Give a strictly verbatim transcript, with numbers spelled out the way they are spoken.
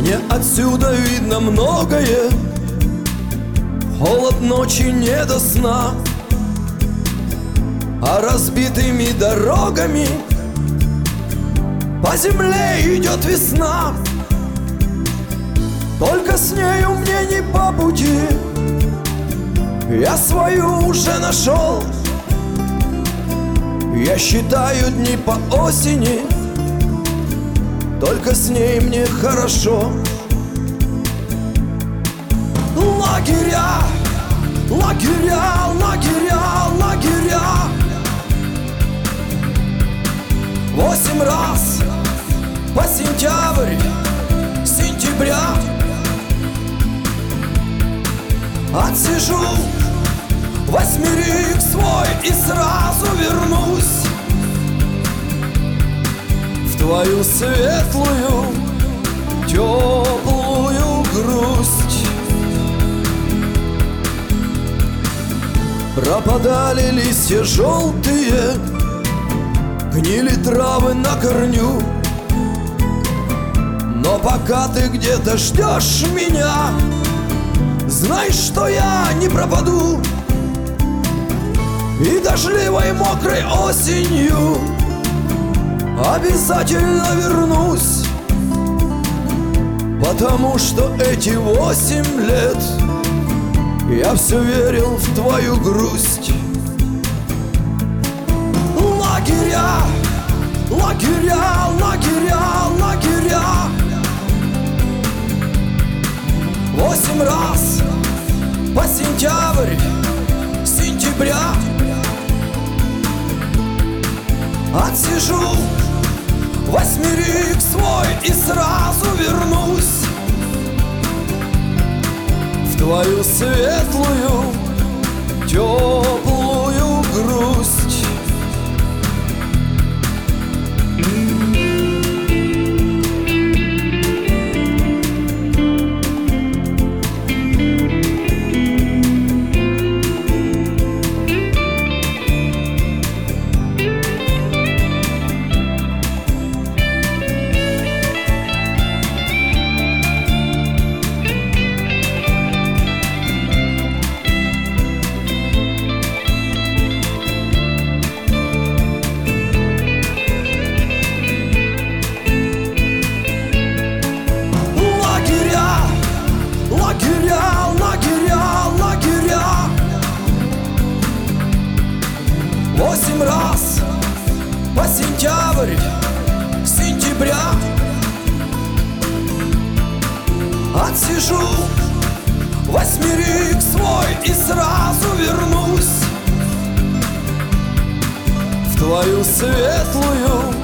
Мне отсюда видно многое, холод ночи не до сна, а разбитыми дорогами по земле идет весна. Только с нею мне не по пути, я свою уже нашел. Я считаю дни по осени, только с ней мне хорошо. Лагеря, лагеря, лагеря, лагеря. Восемь раз по сентябрь, сентября. Отсижу восьмерик свой и сразу вернусь в твою светлую, теплую грусть. Пропадали листья желтые, гнили травы на корню, но пока ты где-то ждешь меня, знай, что я не пропаду. И дождливой мокрой осенью обязательно вернусь, потому что эти восемь лет я все верил в твою грусть. Лагеря, лагеря, лагеря, лагеря. Восемь раз по сентябрь, сентября. Отсижу восьмерик свой и сразу вернусь в твою светлую, теплую грусть. Лагеря, лагеря, лагеря. Восемь раз по сентябрь, сентября. Отсижу восьмерик свой и сразу вернусь в твою светлую,